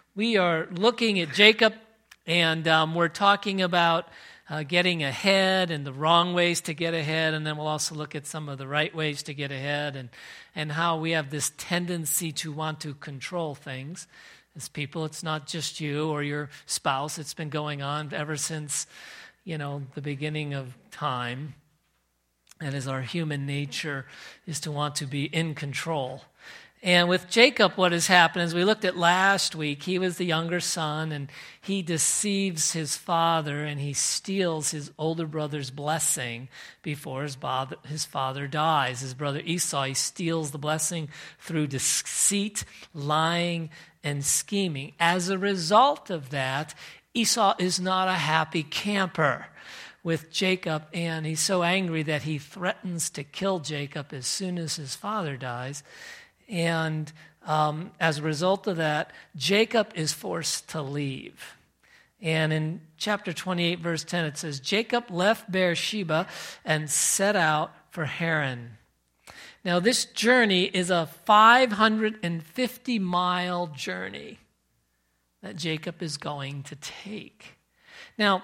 We are looking at Jacob, and we're talking about getting ahead and the wrong ways to get ahead, and then we'll also look at some of the right ways to get ahead and how we have this tendency to want to control things. As people, it's not just you or your spouse. It's been going on ever since, the beginning of time. And as our human nature is to want to be in control. And with Jacob, what has happened, as we looked at last week, he was the younger son, and he deceives his father, and he steals his older brother's blessing before his father dies. His brother Esau, he steals the blessing through deceit, lying, and scheming. As a result of that, Esau is not a happy camper with Jacob, and he's so angry that he threatens to kill Jacob as soon as his father dies. And as a result of that, Jacob is forced to leave. And in chapter 28, verse 10, it says, Jacob left Beersheba and set out for Haran. Now, this journey is a 550-mile journey that Jacob is going to take. Now,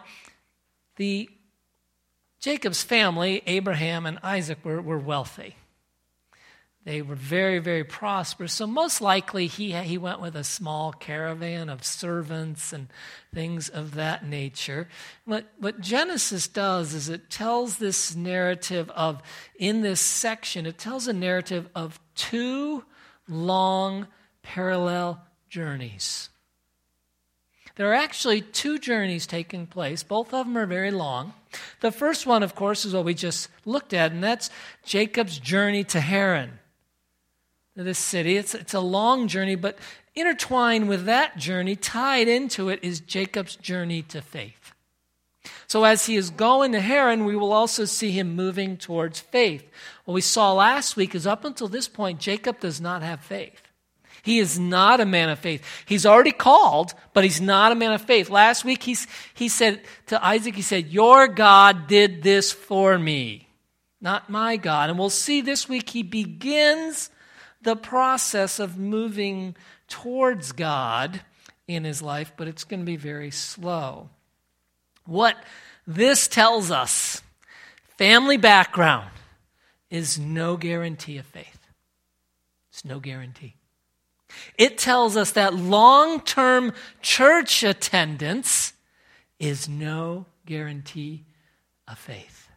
Jacob's family, Abraham and Isaac, were wealthy. They were very, very prosperous. So most likely he went with a small caravan of servants and things of that nature. What Genesis does is it tells this narrative of, in this section, it tells a narrative of two long parallel journeys. There are actually two journeys taking place. Both of them are very long. The first one, of course, is what we just looked at, and that's Jacob's journey to Haran, this city. It's a long journey, but intertwined with that journey, tied into it, is Jacob's journey to faith. So as he is going to Haran, we will also see him moving towards faith. What we saw last week is up until this point, Jacob does not have faith. He is not a man of faith. He's already called, but he's not a man of faith. Last week he said to Isaac, he said, your God did this for me, not my God. And we'll see this week he begins the process of moving towards God in his life, but it's going to be very slow. What this tells us, family background, is no guarantee of faith. It's no guarantee. It tells us that long-term church attendance is no guarantee of faith.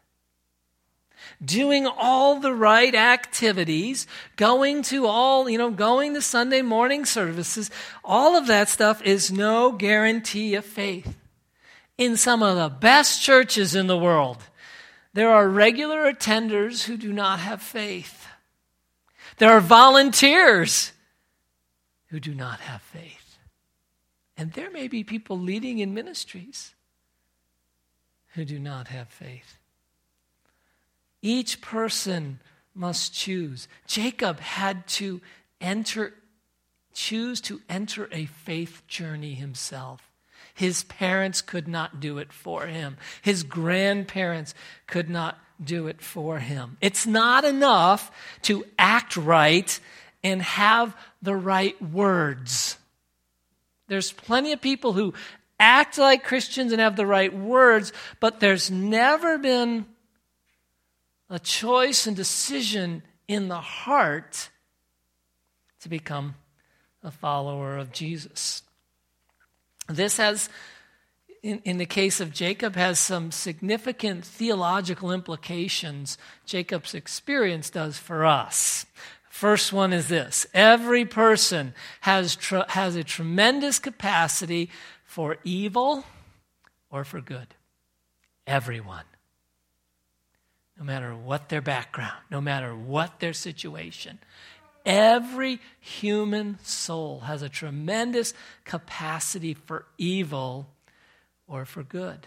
Doing all the right activities, going to Sunday morning services, all of that stuff is no guarantee of faith. In some of the best churches in the world, there are regular attenders who do not have faith. There are volunteers who do not have faith. And there may be people leading in ministries who do not have faith. Each person must choose. Jacob had to choose to enter a faith journey himself. His parents could not do it for him. His grandparents could not do it for him. It's not enough to act right and have the right words. There's plenty of people who act like Christians and have the right words, but there's never been a choice and decision in the heart to become a follower of Jesus. This has, in the case of Jacob, has some significant theological implications Jacob's experience does for us. First one is this: every person has a tremendous capacity for evil or for good. Everyone. No matter what their background, no matter what their situation. Every human soul has a tremendous capacity for evil or for good.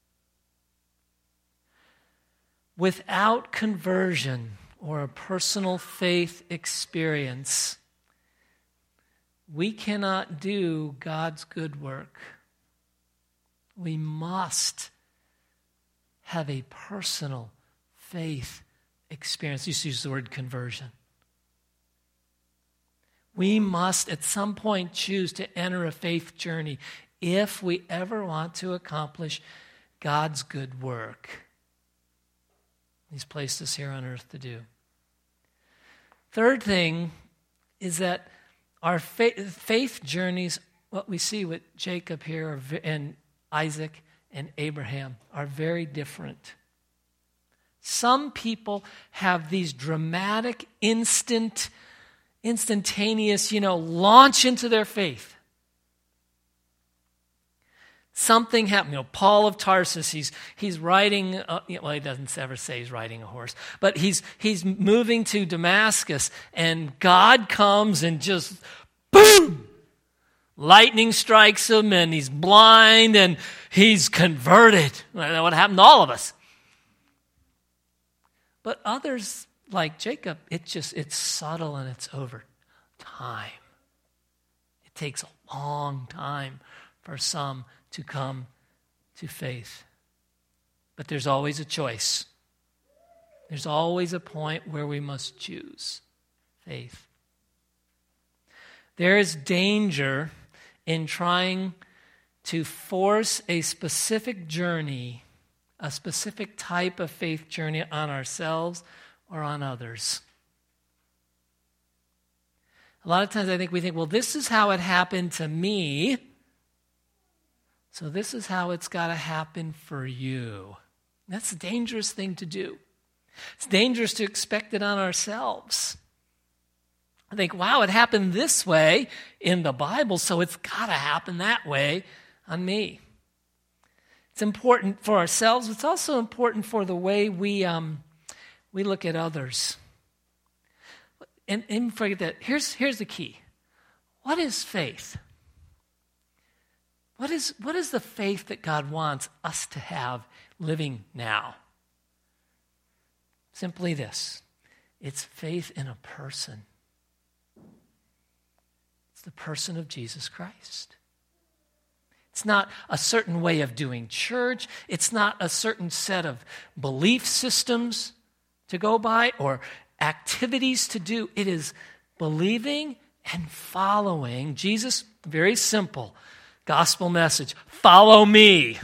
Without conversion or a personal faith experience, we cannot do God's good work. We must have a personal faith experience. You use the word conversion. We must at some point choose to enter a faith journey if we ever want to accomplish God's good work He's placed us here on earth to do. Third thing is that our faith journeys, what we see with Jacob here and Isaac and Abraham, are very different. Some people have these dramatic, instantaneous, launch into their faith. Something happened. Paul of Tarsus, he's riding, he doesn't ever say he's riding a horse, but he's moving to Damascus, and God comes and just, boom! Lightning strikes him, and he's blind, and he's converted. What happened to all of us? But others, like Jacob, it's subtle and it's over time. It takes a long time for some to come to faith. But there's always a choice. There's always a point where we must choose faith. There is danger in trying to force a specific journey, a specific type of faith journey on ourselves or on others. A lot of times I think we think, well, this is how it happened to me, so this is how it's got to happen for you. That's a dangerous thing to do. It's dangerous to expect it on ourselves. I think, wow, it happened this way in the Bible, so it's got to happen that way on me. It's important for ourselves. It's also important for the way we look at others. And forget that. Here's the key. What is faith? What is the faith that God wants us to have living now? Simply this. It's faith in a person. It's the person of Jesus Christ. It's not a certain way of doing church. It's not a certain set of belief systems to go by or activities to do. It is believing and following Jesus. Very simple gospel message. Follow me.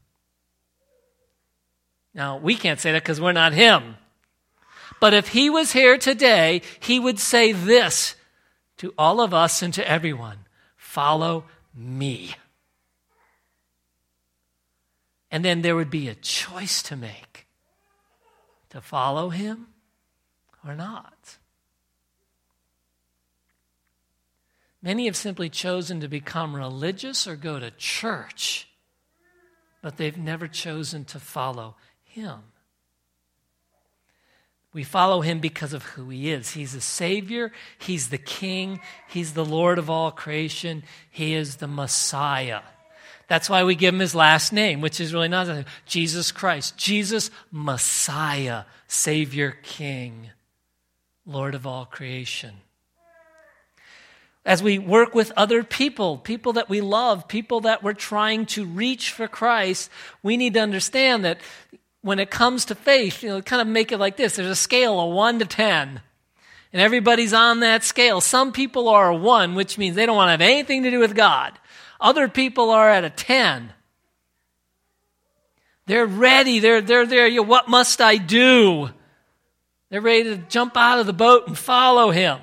Now, we can't say that because we're not him. But if he was here today, he would say this to all of us and to everyone. Follow me. And then there would be a choice to make. To follow him or not. Many have simply chosen to become religious or go to church, but they've never chosen to follow him. We follow him because of who he is. He's the Savior. He's the King. He's the Lord of all creation. He is the Messiah. That's why we give him his last name, which is really not Jesus Christ. Jesus, Messiah, Savior, King, Lord of all creation. As we work with other people that we love, people that we're trying to reach for Christ, we need to understand that when it comes to faith, kind of make it like this. There's a scale of 1 to 10. And everybody's on that scale. Some people are a 1, which means they don't want to have anything to do with God. Other people are at a 10. They're ready. They're there. What must I do? They're ready to jump out of the boat and follow him.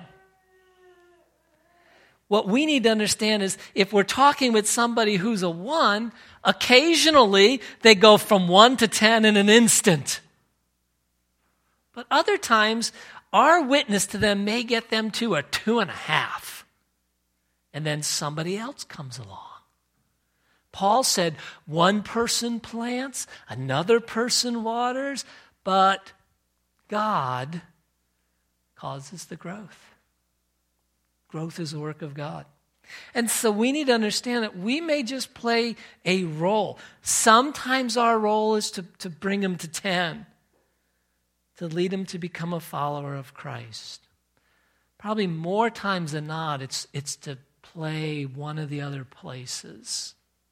What we need to understand is if we're talking with somebody who's a 1, occasionally they go from 1 to 10 in an instant. But other times, our witness to them may get them to a 2.5. And then somebody else comes along. Paul said, one person plants, another person waters, but God causes the growth. Growth is the work of God. And so we need to understand that we may just play a role. Sometimes our role is to bring them to 10, to lead them to become a follower of Christ. Probably more times than not, it's to play one of the other places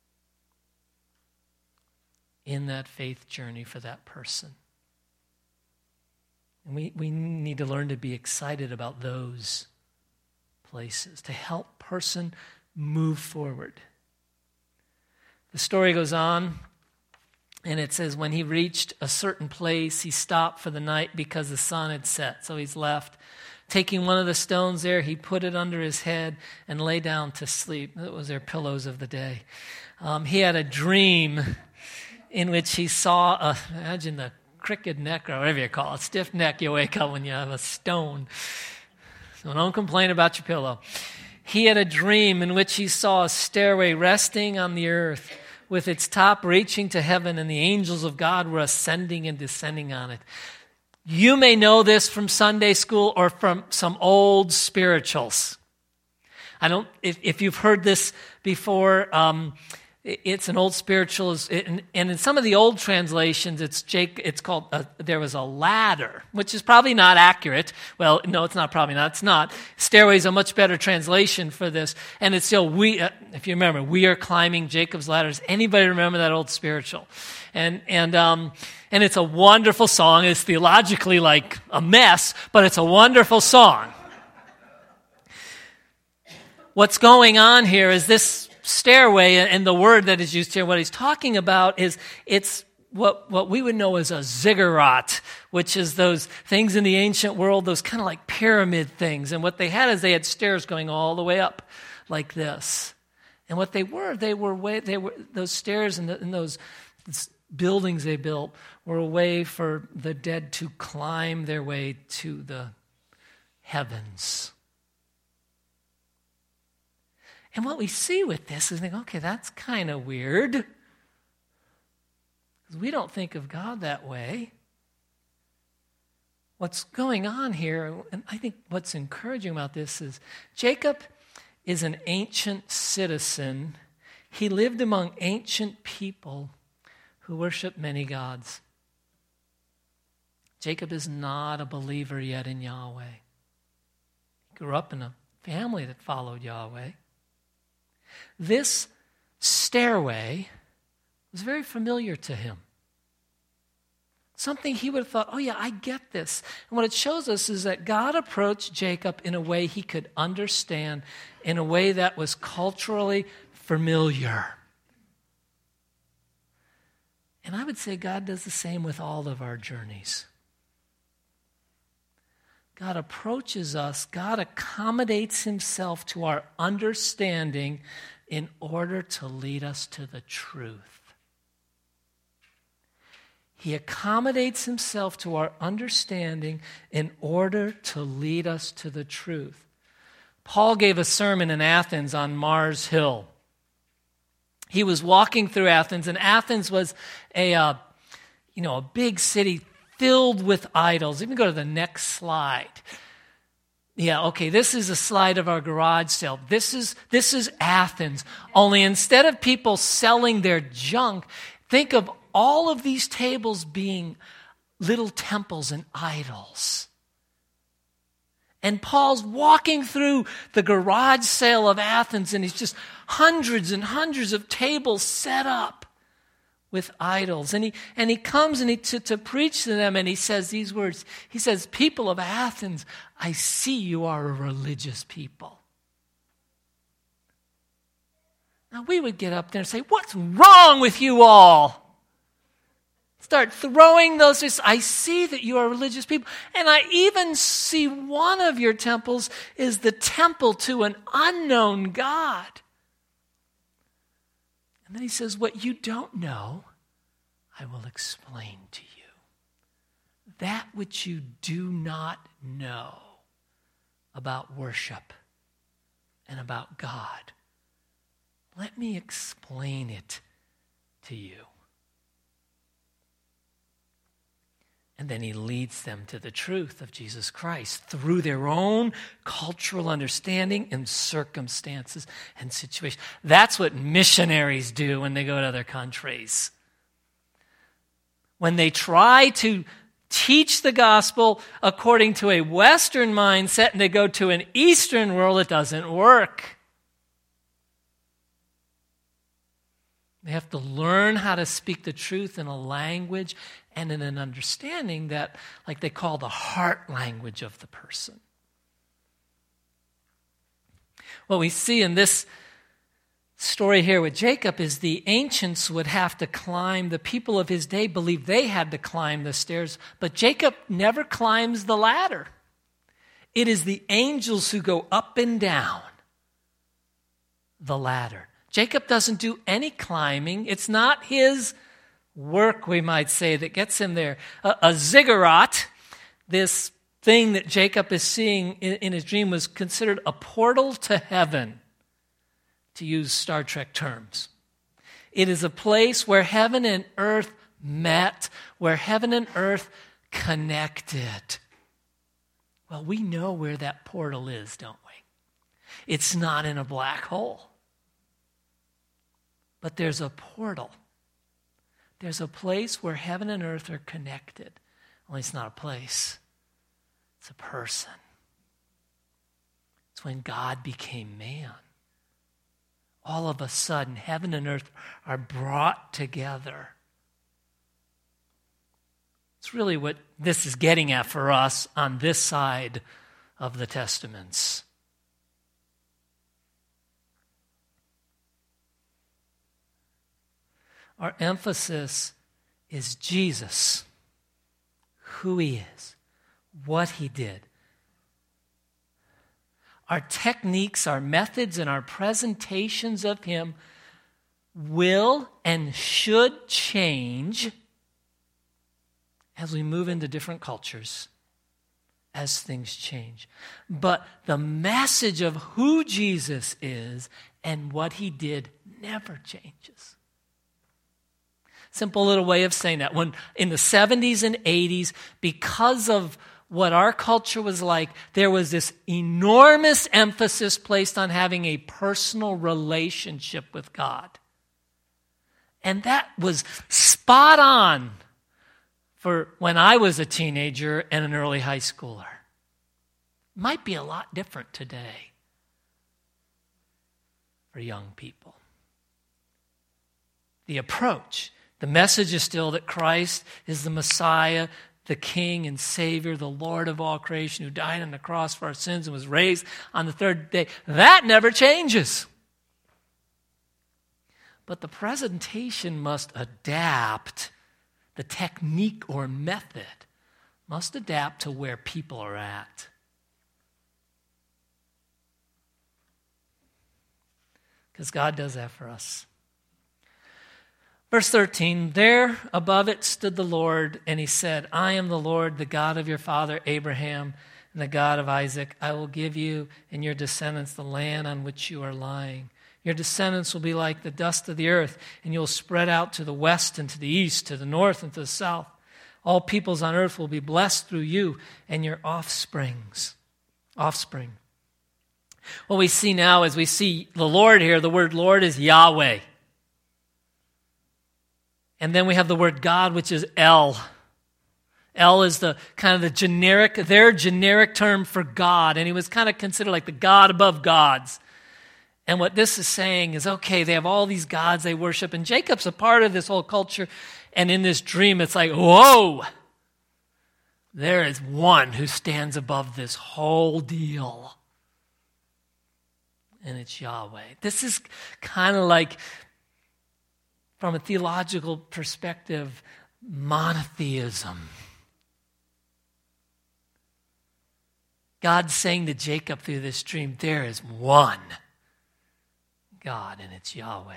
in that faith journey for that person. And we need to learn to be excited about those places, to help person move forward. The story goes on, and it says, when he reached a certain place, he stopped for the night because the sun had set. So he's left. Taking one of the stones there, he put it under his head and lay down to sleep. That was their pillows of the day. He had a dream in which he saw, imagine the crooked neck, or whatever you call it, stiff neck you wake up when you have a stone. So don't complain about your pillow. He had a dream in which he saw a stairway resting on the earth with its top reaching to heaven, and the angels of God were ascending and descending on it. You may know this from Sunday school or from some old spirituals. If you've heard this before, it's an old spiritual, and in some of the old translations, it's called, there was a ladder, which is probably not accurate. Well, no, it's not, probably not. It's not. Stairway is a much better translation for this. And it's still, if you remember, we are climbing Jacob's ladder. Does anybody remember that old spiritual? And it's a wonderful song. It's theologically like a mess, but it's a wonderful song. What's going on here is this stairway, and the word that is used here, what he's talking about is it's what we would know as a ziggurat, which is those things in the ancient world, those kind of like pyramid things. And what they had is they had stairs going all the way up like this. And what they were those stairs and those buildings they built were a way for the dead to climb their way to the heavens. And what we see with this is, okay, that's kind of weird. Because we don't think of God that way. What's going on here, and I think what's encouraging about this is Jacob is an ancient citizen. He lived among ancient people who worship many gods. Jacob is not a believer yet in Yahweh. He grew up in a family that followed Yahweh. This stairway was very familiar to him. Something he would have thought, oh yeah, I get this. And what it shows us is that God approached Jacob in a way he could understand, in a way that was culturally familiar. And I would say God does the same with all of our journeys. God approaches us, God accommodates himself to our understanding in order to lead us to the truth. He accommodates himself to our understanding in order to lead us to the truth. Paul gave a sermon in Athens on Mars Hill. He was walking through Athens, and Athens was a big city filled with idols. Even go to the next slide. Yeah, okay, this is a slide of our garage sale. This is Athens. Only instead of people selling their junk, think of all of these tables being little temples and idols. And Paul's walking through the garage sale of Athens, and he's just hundreds and hundreds of tables set up with idols. And he comes to preach to them, and he says these words. He says, people of Athens, I see you are a religious people. Now we would get up there and say, what's wrong with you all? Start throwing those. I see that you are religious people. And I even see one of your temples is the temple to an unknown God. And then he says, what you don't know, I will explain to you. That which you do not know about worship and about God, let me explain it to you. And then he leads them to the truth of Jesus Christ through their own cultural understanding and circumstances and situations. That's what missionaries do when they go to other countries. When they try to teach the gospel according to a Western mindset and they go to an Eastern world, it doesn't work. They have to learn how to speak the truth in a language and in an understanding that, like they call the heart language of the person. What we see in this story here with Jacob is the ancients would have to climb. The people of his day believed they had to climb the stairs, but Jacob never climbs the ladder. It is the angels who go up and down the ladder. Jacob doesn't do any climbing. It's not his work, we might say, that gets him there. A ziggurat, this thing that Jacob is seeing in his dream, was considered a portal to heaven, to use Star Trek terms. It is a place where heaven and earth met, where heaven and earth connected. Well, we know where that portal is, don't we? It's not in a black hole. But there's a portal. There's a place where heaven and earth are connected. Only it's not a place. It's a person. It's when God became man. All of a sudden, heaven and earth are brought together. It's really what this is getting at for us on this side of the Testaments. Our emphasis is Jesus, who he is, what he did. Our techniques, our methods, and our presentations of him will and should change as we move into different cultures, as things change. But the message of who Jesus is and what he did never changes. Simple little way of saying that. When in the 70s and 80s, because of what our culture was like, there was this enormous emphasis placed on having a personal relationship with God. And that was spot on for when I was a teenager and an early high schooler. Might be a lot different today for young people. The approach, the message is still that Christ is the Messiah, the King and Savior, the Lord of all creation, who died on the cross for our sins and was raised on the third day. That never changes. But the presentation must adapt. The technique or method must adapt to where people are at. Because God does that for us. Verse 13, there above it stood the Lord, and he said, I am the Lord, the God of your father Abraham, and the God of Isaac. I will give you and your descendants the land on which you are lying. Your descendants will be like the dust of the earth, and you will spread out to the west and to the east, to the north and to the south. All peoples on earth will be blessed through you and your offspring. What we see now is we see the Lord here. The word Lord is Yahweh. And then we have the word God, which is El. El is the kind of their generic term for God. And he was kind of considered like the God above gods. And what this is saying is, okay, they have all these gods they worship. And Jacob's a part of this whole culture. And in this dream, it's like, whoa, there is one who stands above this whole deal. And it's Yahweh. This is kind of like, from a theological perspective, monotheism. God's saying to Jacob through this dream, there is one God, and it's Yahweh.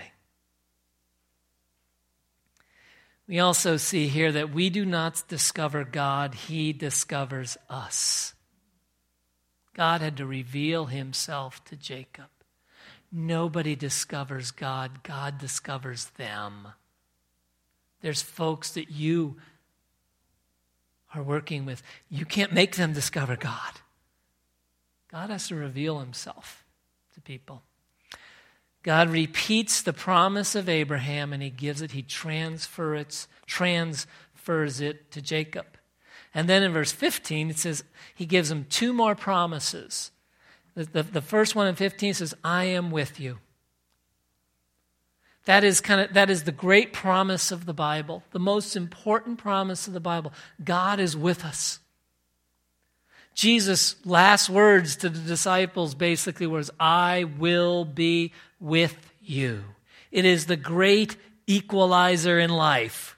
We also see here that we do not discover God, he discovers us. God had to reveal himself to Jacob. Nobody discovers God. God discovers them. There's folks that you are working with. You can't make them discover God. God has to reveal himself to people. God repeats the promise of Abraham, and he transfers it to Jacob. And then in verse 15, it says he gives him two more promises. The first one in 15 says, I am with you. That is the great promise of the Bible, the most important promise of the Bible. God is with us. Jesus' last words to the disciples basically was, I will be with you. It is the great equalizer in life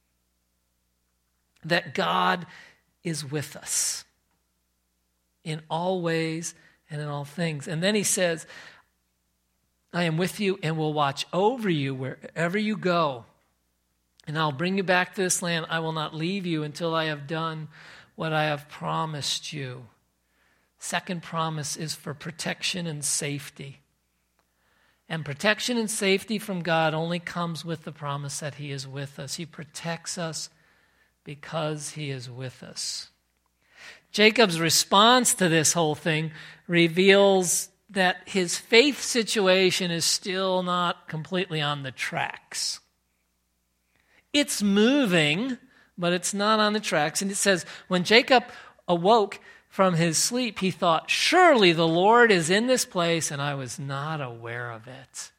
that God is with us in all ways and in all things. And then he says, I am with you and will watch over you wherever you go. And I'll bring you back to this land. I will not leave you until I have done what I have promised you. Second promise is for protection and safety. And protection and safety from God only comes with the promise that he is with us. He protects us because he is with us. Jacob's response to this whole thing reveals that his faith situation is still not completely on the tracks. It's moving, but it's not on the tracks. And it says, when Jacob awoke from his sleep, he thought, surely the Lord is in this place, and I was not aware of it.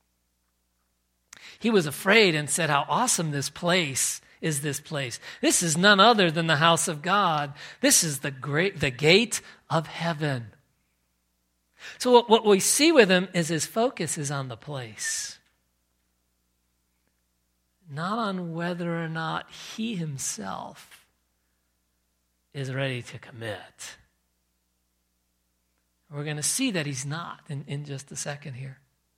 He was afraid and said, how awesome this place is this place. This is none other than the house of God. This is the gate of heaven. So what we see with him is his focus is on the place, not on whether or not he himself is ready to commit. We're going to see that he's not in just a second here.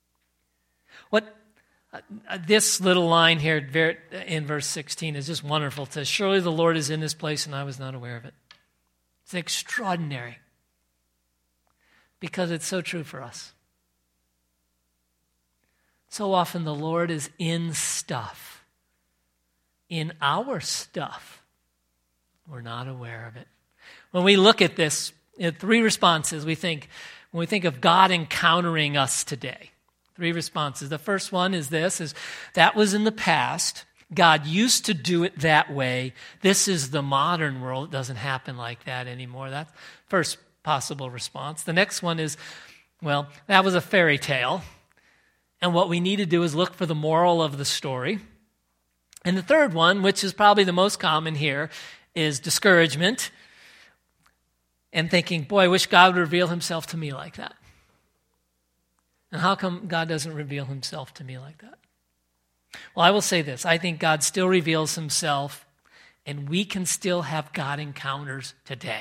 This little line here in verse 16 is just wonderful. It says, surely the Lord is in this place and I was not aware of it. It's extraordinary because it's so true for us. So often the Lord is in stuff, in our stuff. We're not aware of it. When we look at this, three responses when we think of God encountering us today. Three responses. The first one is that was in the past. God used to do it that way. This is the modern world. It doesn't happen like that anymore. That's first possible response. The next one is, well, that was a fairy tale. And what we need to do is look for the moral of the story. And the third one, which is probably the most common here, is discouragement and thinking, boy, I wish God would reveal himself to me like that. And how come God doesn't reveal himself to me like that? Well, I will say this. I think God still reveals himself, and we can still have God encounters today.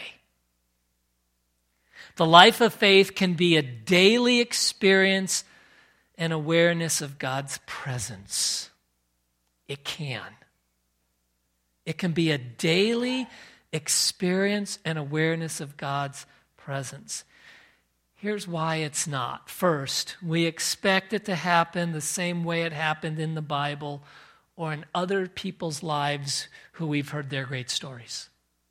The life of faith can be a daily experience and awareness of God's presence. It can. It can be a daily experience and awareness of God's presence. Here's why it's not. First, we expect it to happen the same way it happened in the Bible or in other people's lives who we've heard their great stories.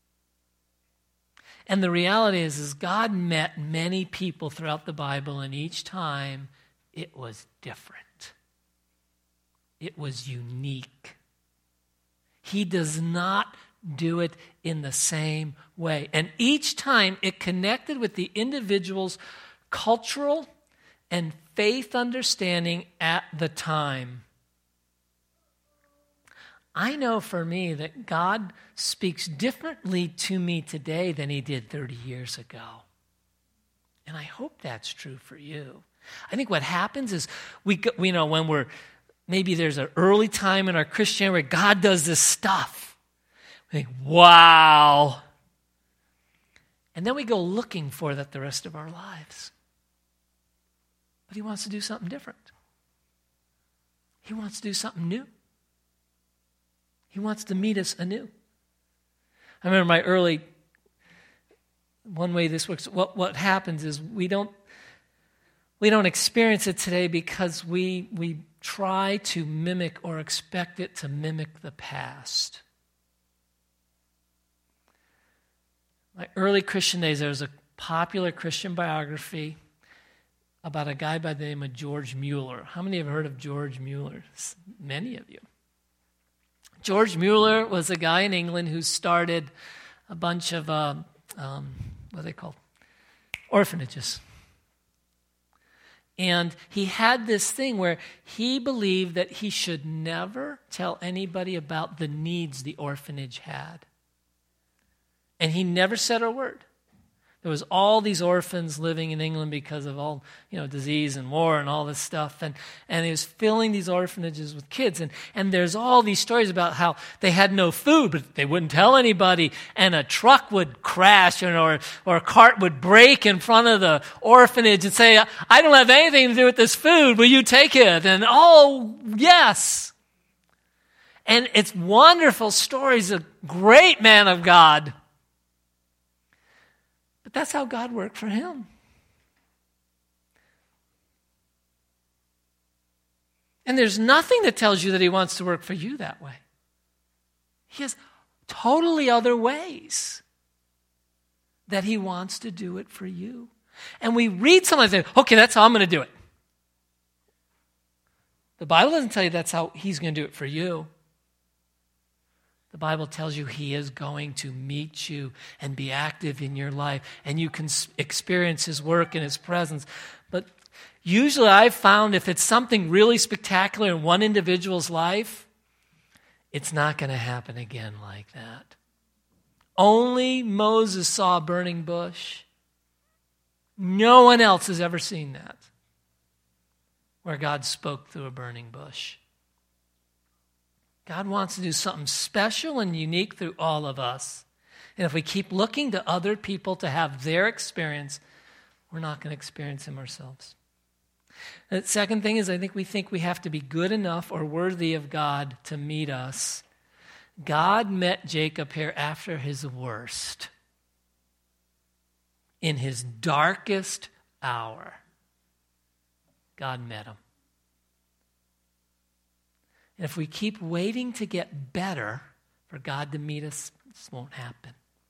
And the reality is God met many people throughout the Bible, and each time it was different. It was unique. He does not do it in the same way. And each time it connected with the individual's cultural and faith understanding at the time. I know for me that God speaks differently to me today than he did 30 years ago. And I hope that's true for you. I think what happens is when maybe there's an early time in our Christianity where God does this stuff. We think, wow. And then we go looking for that the rest of our lives. But he wants to do something different. He wants to do something new. He wants to meet us anew. I remember one way this works, what happens is we don't experience it today because we try to mimic or expect it to mimic the past. My early Christian days, there was a popular Christian biography about a guy by the name of George Mueller. How many have heard of George Mueller? Many of you. George Mueller was a guy in England who started a bunch of, what are they called? Orphanages. And he had this thing where he believed that he should never tell anybody about the needs the orphanage had. And he never said a word. There was all these orphans living in England because of all, disease and war and all this stuff. And he was filling these orphanages with kids. And there's all these stories about how they had no food, but they wouldn't tell anybody. And a truck would crash or a cart would break in front of the orphanage and say, I don't have anything to do with this food. Will you take it? And oh, yes. And it's wonderful stories. A great man of God. But that's how God worked for him. And there's nothing that tells you that he wants to work for you that way. He has totally other ways that he wants to do it for you. And we read something and say, okay, that's how I'm going to do it. The Bible doesn't tell you that's how he's going to do it for you. The Bible tells you he is going to meet you and be active in your life, and you can experience his work and his presence. But usually I've found if it's something really spectacular in one individual's life, it's not going to happen again like that. Only Moses saw a burning bush. No one else has ever seen that, where God spoke through a burning bush. God wants to do something special and unique through all of us. And if we keep looking to other people to have their experience, we're not going to experience him ourselves. The second thing is I think we have to be good enough or worthy of God to meet us. God met Jacob here after his worst. In his darkest hour, God met him. And if we keep waiting to get better for God to meet us, this won't happen.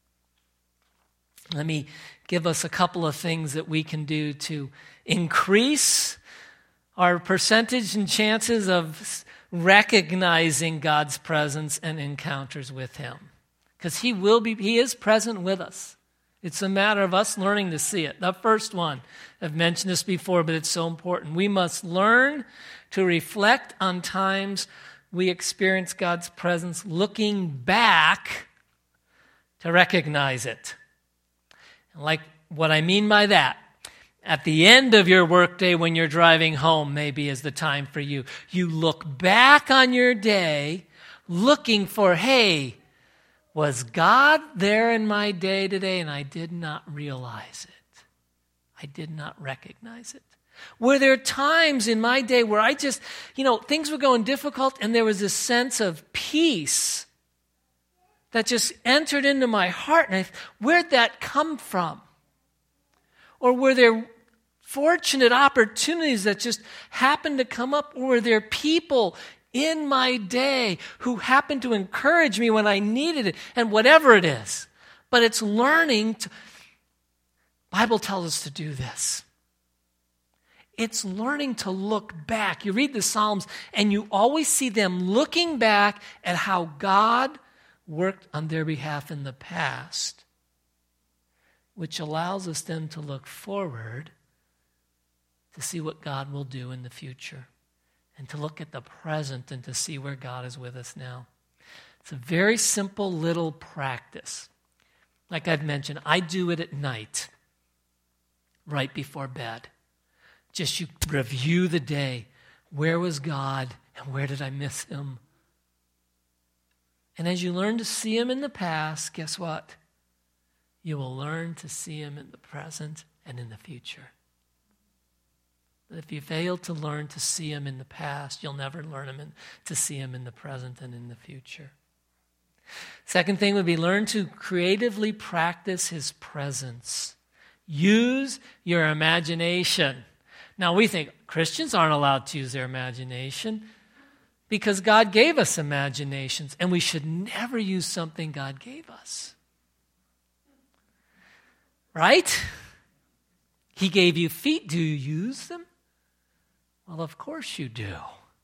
Let me give us a couple of things that we can do to increase our percentage and chances of recognizing God's presence and encounters with him. Because he is present with us. It's a matter of us learning to see it. The first one, I've mentioned this before, but it's so important. We must learn to reflect on times we experience God's presence, looking back to recognize it. Like what I mean by that, at the end of your workday when you're driving home, maybe is the time for you. You look back on your day looking for, hey, was God there in my day today and I did not realize it? I did not recognize it. Were there times in my day where I just, things were going difficult and there was this sense of peace that just entered into my heart? And where'd that come from? Or were there fortunate opportunities that just happened to come up? Or were there people in my day who happened to encourage me when I needed it? And whatever it is. But it's learning to, Bible tells us to do this. It's learning to look back. You read the Psalms and you always see them looking back at how God worked on their behalf in the past, which allows us then to look forward to see what God will do in the future and to look at the present and to see where God is with us now. It's a very simple little practice. Like I've mentioned, I do it at night, right before bed. Just you review the day. Where was God and where did I miss him? And as you learn to see him in the past, guess what? You will learn to see him in the present and in the future. But if you fail to learn to see him in the past, you'll never learn to see him in the present and in the future. Second thing would be learn to creatively practice his presence. Use your imagination. Now we think Christians aren't allowed to use their imagination because God gave us imaginations and we should never use something God gave us. Right? He gave you feet. Do you use them? Well, of course you do.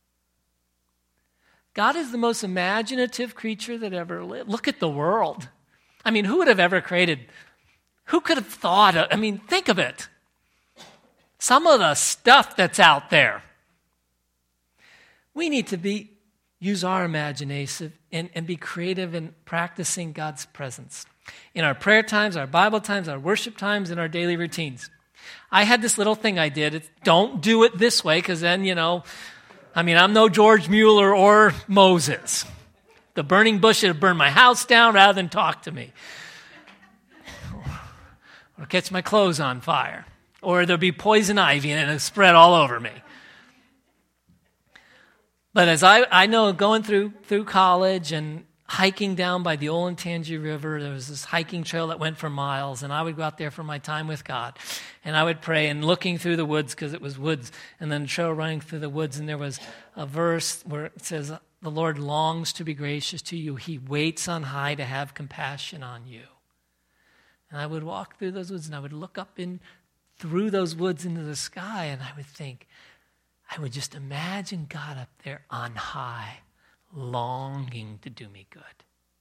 God is the most imaginative creature that ever lived. Look at the world. I mean, who would have ever created? Who could have thought of? Think of it. Some of the stuff that's out there. We need to be use our imagination and be creative in practicing God's presence in our prayer times, our Bible times, our worship times, and our daily routines. I had this little thing I did. Don't do it this way, because then, I'm no George Mueller or Moses. The burning bush would burn my house down rather than talk to me. Or catch my clothes on fire. Or there'll be poison ivy and it'll spread all over me. But as I know, going through college and hiking down by the Olentangy River, there was this hiking trail that went for miles, and I would go out there for my time with God. And I would pray, and looking through the woods, because it was woods, and then a trail running through the woods, and there was a verse where it says, the Lord longs to be gracious to you. He waits on high to have compassion on you. And I would walk through those woods, and I would look up through those woods into the sky, and I would think, I would just imagine God up there on high, longing to do me good.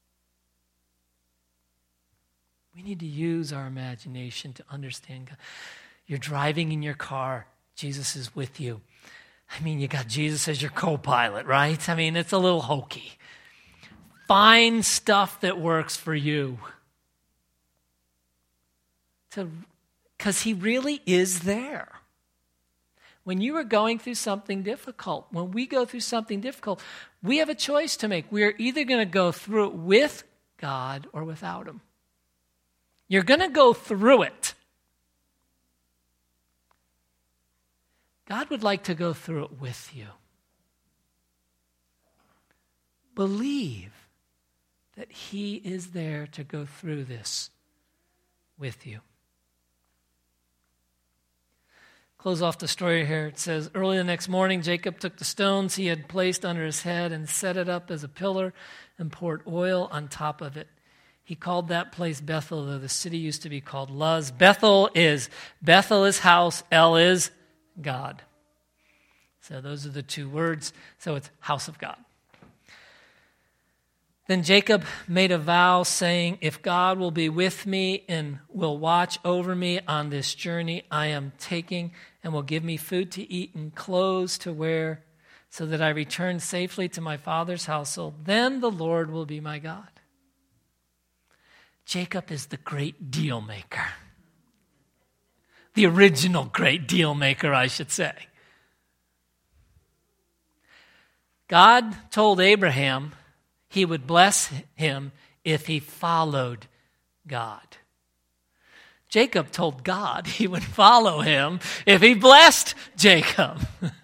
We need to use our imagination to understand God. You're driving in your car, Jesus is with you. You got Jesus as your co-pilot, right? It's a little hokey. Find stuff that works for you. Because he really is there. When you are going through something difficult, when we go through something difficult, we have a choice to make. We are either going to go through it with God or without him. You're going to go through it. God would like to go through it with you. Believe that he is there to go through this with you. Close off the story here. It says, early the next morning, Jacob took the stones he had placed under his head and set it up as a pillar and poured oil on top of it. He called that place Bethel, though the city used to be called Luz. Bethel is house, El is God. So those are the two words. So it's house of God. Then Jacob made a vow saying, if God will be with me and will watch over me on this journey I am taking and will give me food to eat and clothes to wear so that I return safely to my father's household, then the Lord will be my God. Jacob is the great deal maker. The original great deal maker, I should say. God told Abraham he would bless him if he followed God. Jacob told God he would follow him if he blessed Jacob.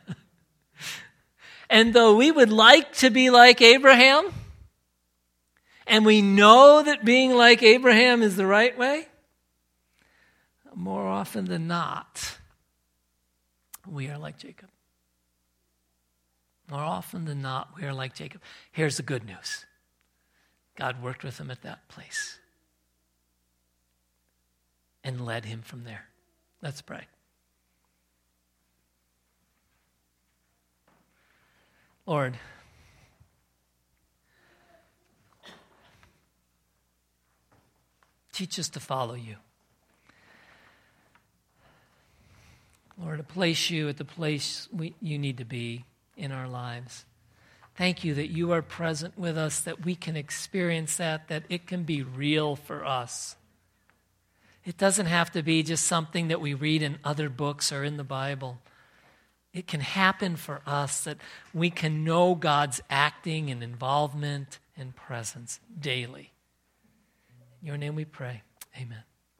And though we would like to be like Abraham, and we know that being like Abraham is the right way, more often than not, we are like Jacob. More often than not, we are like Jacob. Here's the good news. God worked with him at that place and led him from there. Let's pray. Lord, teach us to follow you. Lord, to place you at the place you need to be in our lives. Thank you that you are present with us, that we can experience that it can be real for us. It doesn't have to be just something that we read in other books or in the Bible. It can happen for us that we can know God's acting and involvement and presence daily. In your name we pray. Amen.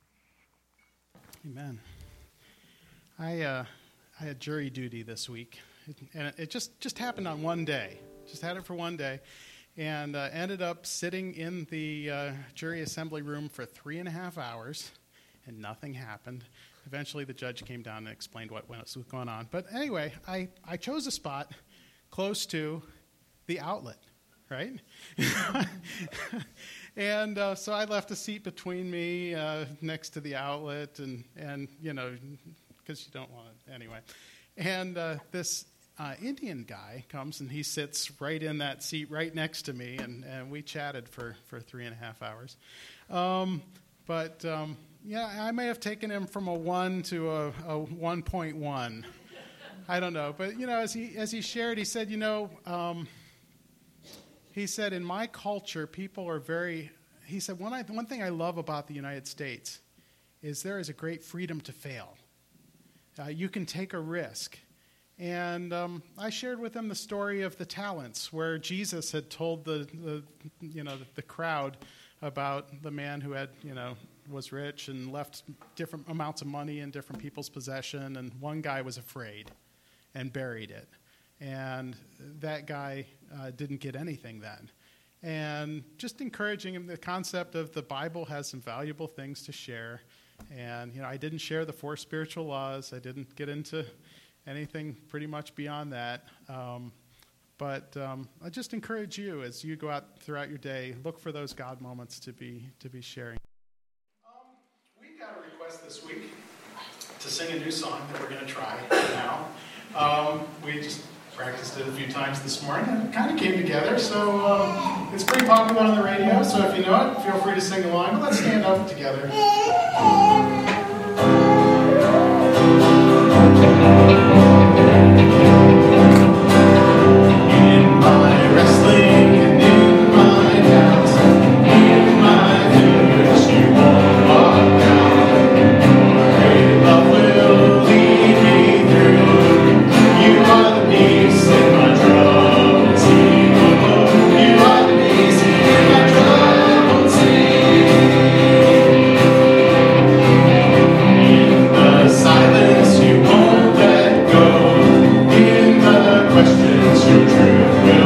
Amen. I had jury duty this week. And it just happened on one day. Just had it for one day. And ended up sitting in the jury assembly room for 3.5 hours, and nothing happened. Eventually, the judge came down and explained what was going on. But anyway, I chose a spot close to the outlet, right? And so I left a seat between me next to the outlet, and because you don't want it anyway. And this Indian guy comes and he sits right in that seat right next to me, and we chatted for 3.5 hours. I may have taken him from a 1 to a 1.1. I don't know, but as he shared, he said, he said, in my culture, people are very, he said, one thing I love about the United States is there is a great freedom to fail. You can take a risk. And I shared with him the story of the talents, where Jesus had told the crowd about the man who had, was rich and left different amounts of money in different people's possession, and one guy was afraid and buried it. And that guy didn't get anything then. And just encouraging him, the concept of the Bible has some valuable things to share. And, I didn't share the 4 spiritual laws. I didn't get into anything pretty much beyond that. But I just encourage you, as you go out throughout your day, look for those God moments to be sharing. We got a request this week to sing a new song that we're going to try now. We just practiced it a few times this morning, and it kind of came together. So it's pretty popular on the radio, so if you know it, feel free to sing along. But let's stand up together. Questions your truth will